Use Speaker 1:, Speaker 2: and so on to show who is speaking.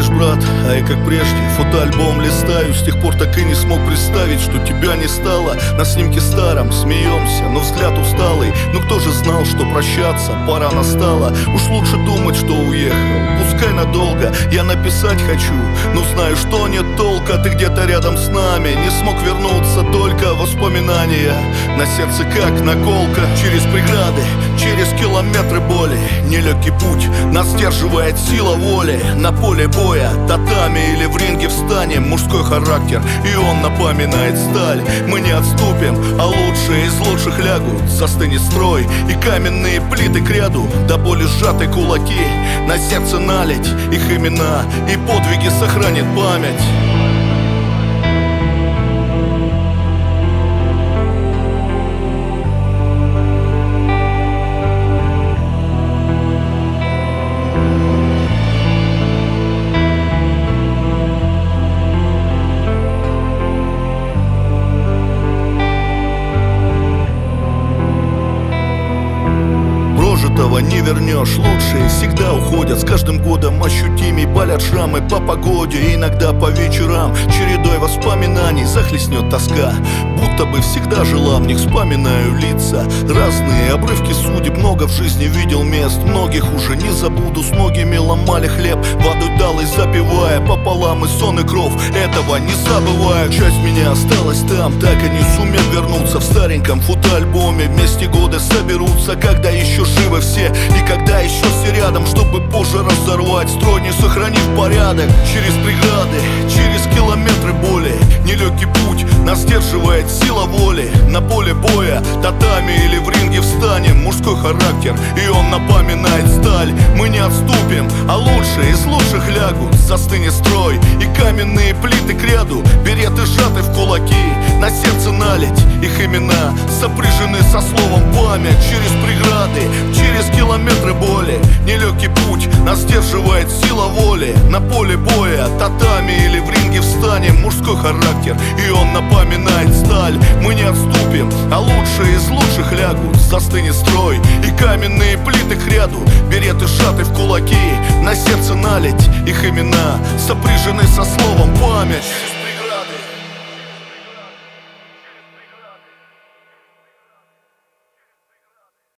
Speaker 1: брат, а я как прежде фотоальбом листаю. С тех пор так и не смог представить, что тебя не стало. На снимке старом смеемся, но взгляд усталый. Ну кто же знал, что прощаться пора настала. Уж лучше думать, что уехал, пускай надолго. Я написать хочу, но знаю, что нет толка. Ты где-то рядом с нами, не смог вернуться, только воспоминания на сердце как наколка. Через преграды, через километры боли, нелегкий путь нас сдерживает сила воли. На поле боя, татами или в ринге встанем. Мужской характер, и он напоминает сталь. Мы не отступим, а лучшие из лучших лягут. Застынет строй и каменные плиты к ряду. До боли сжаты кулаки, на сердце налить их имена, и подвиги сохранит память. Не вернешь, лучшие всегда уходят. С каждым годом ощутимей болят шрамы по погоде. Иногда по вечерам чередой воспоминаний захлестнет тоска. Будто бы всегда жила в них, вспоминаю лица. Разные обрывки судеб, много в жизни видел мест. Многих уже не забуду, с многими ломали хлеб. Водой далой запивая пополам и сон и кровь. Этого не забываю. Часть меня осталась там, так и не сумел вернуться. В стареньком фотоальбоме вместе годы соберутся, когда еще живы все. И когда еще все рядом, чтобы позже разорвать строй, не сохранив порядок. Через преграды, через километры боли, нелегкий путь нас сдерживает сила воли. На поле боя, татами или в ринге встанем. Мужской характер, и он напоминает сталь. Мы не отступим, а лучшие из лучших лягут. Застынет строй и каменные плиты к ряду. Береты сжаты в кулаки, на сердце налить их имена, сопряжены со словом память. Через преграды, через километры боли, нелегкий путь нас сдерживает сила воли. На поле боя, татами или в ринге встанем. Мужской характер, и он напоминает сталь. Мы не отступим, а лучшие из лучших лягут. Застынет строй и каменные плиты к ряду. Береты сжаты в кулаки, на сердце налить их имена, сопряжены со словом память.